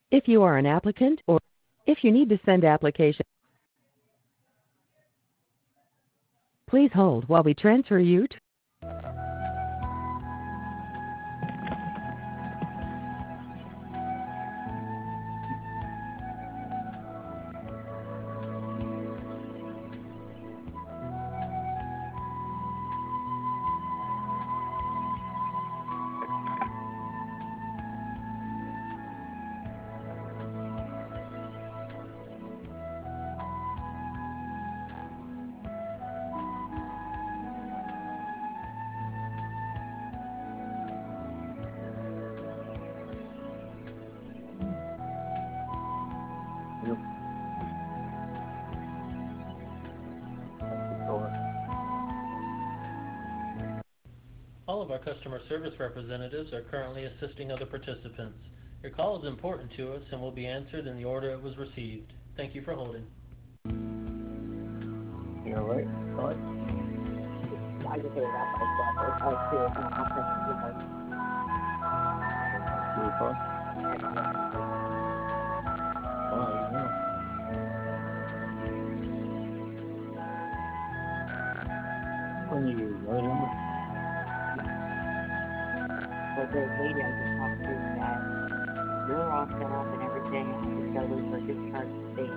If you are an applicant or if you need to send application, please hold while we transfer you to... Yep. Door. All of our customer service representatives are currently assisting other participants. Your call is important to us and will be answered in the order it was received. Thank you for holding. You all right? All right. I just heard that myself. I was serious. I'm not Your car? Wow, you know. When you right number? but the lady I just talked to said, you're all set up and everything. I just gotta wait for a discharge date.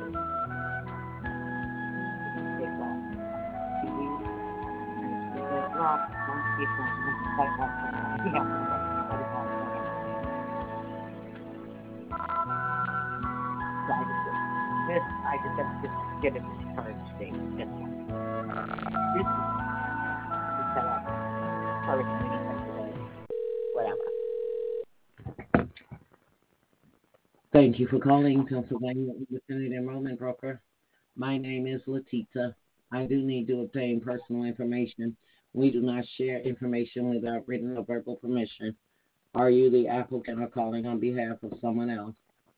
Okay, well, you leave. And she's like, well, once you get home, I'm quite not yeah, I'm like, so I just have to get a discharge date. Just this is set up. Sorry, meeting today. Whatever. Thank you for calling Pennsylvania Independent Enrollment Broker. My name is Latita. I do need to obtain personal information. We do not share information without written or verbal permission. Are you the applicant or calling on behalf of someone else?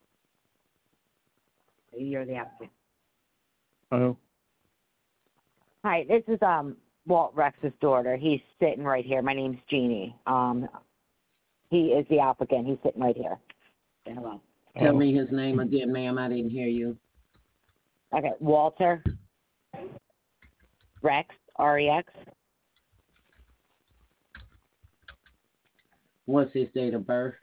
You're the applicant. Oh. Hi, this is Walt Rex's daughter. He's sitting right here. My name's Jeannie. He is the applicant. He's sitting right here. Say hello. Tell me his name again, ma'am. I didn't hear you. Okay, Walter Rex, R-E-X. What's his date of birth?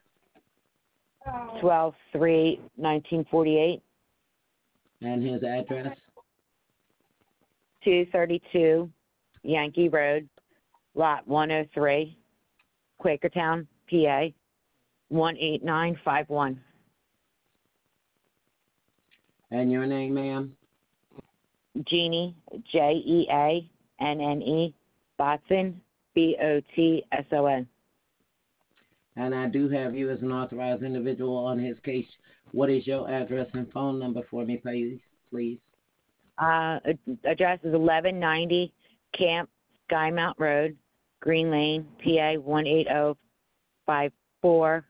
12/3/1948. And his address? 232 Yankee Road, Lot 103, Quakertown, PA, 18951. And your name, ma'am? Jeannie, Jeanne, Botson, Botson. And I do have you as an authorized individual on his case. What is your address and phone number for me, please? Address is 1190 Camp Skymount Road, Green Lane, PA 18054.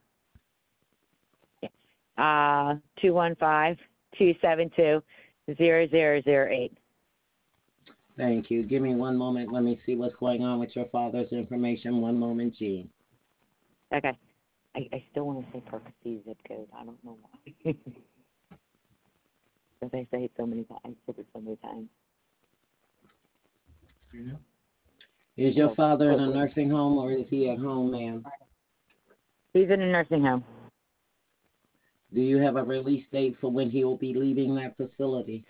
215-272-0008. Thank you. Give me one moment. Let me see what's going on with your father's information. One moment, Jean. Okay. I still want to say Percocet zip code. I don't know why. Because I say it so many times. I said it so many times. Is your father in a nursing home or is he at home, ma'am? He's in a nursing home. Do you have a release date for when he will be leaving that facility?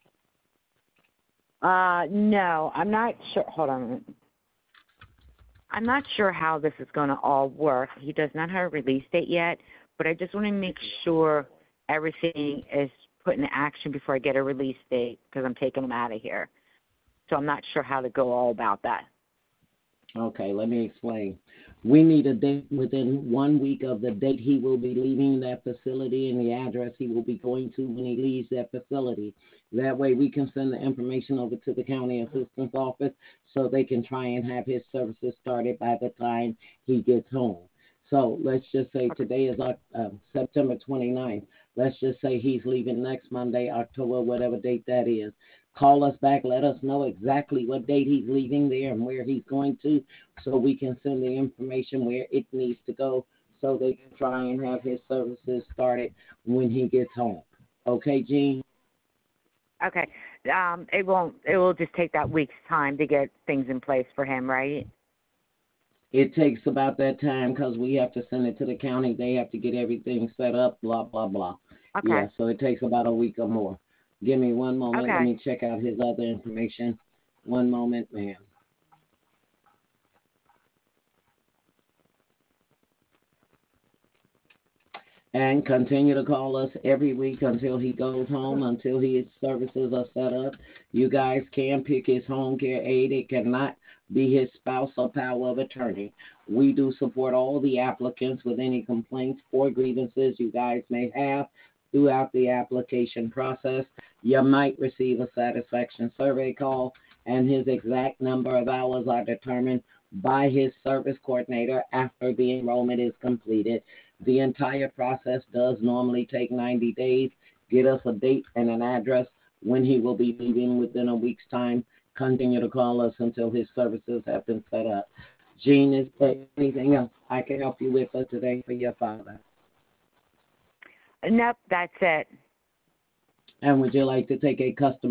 No, I'm not sure. Hold on a minute. I'm not sure how this is going to all work. He does not have a release date yet, but I just want to make sure everything is put in action before I get a release date because I'm taking him out of here. So I'm not sure how to go all about that. Okay, let me explain. We need a date within 1 week of the date he will be leaving that facility and the address he will be going to when he leaves that facility. That way we can send the information over to the county assistance office so they can try and have his services started by the time he gets home. So let's just say today is September 29th. Let's just say he's leaving next Monday, October, whatever date that is. Call us back. Let us know exactly what date he's leaving there and where he's going to so we can send the information where it needs to go so they can try and have his services started when he gets home. Okay, Jean? Okay. It will just take that week's time to get things in place for him, right? It takes about that time because we have to send it to the county. They have to get everything set up, blah, blah, blah. Okay. Yeah, so it takes about a week or more. Give me one moment. Okay. Let me check out his other information. One moment, ma'am. And continue to call us every week until he goes home, until his services are set up. You guys can pick his home care aide. It cannot be his spouse or power of attorney. We do support all the applicants with any complaints or grievances you guys may have throughout the application process. You might receive a satisfaction survey call, and his exact number of hours are determined by his service coordinator after the enrollment is completed. The entire process does normally take 90 days. Get us a date and an address when he will be leaving within a week's time. Continue to call us until his services have been set up. Jean, is there anything else I can help you with for today for your father? Nope, that's it. And would you like to take a customer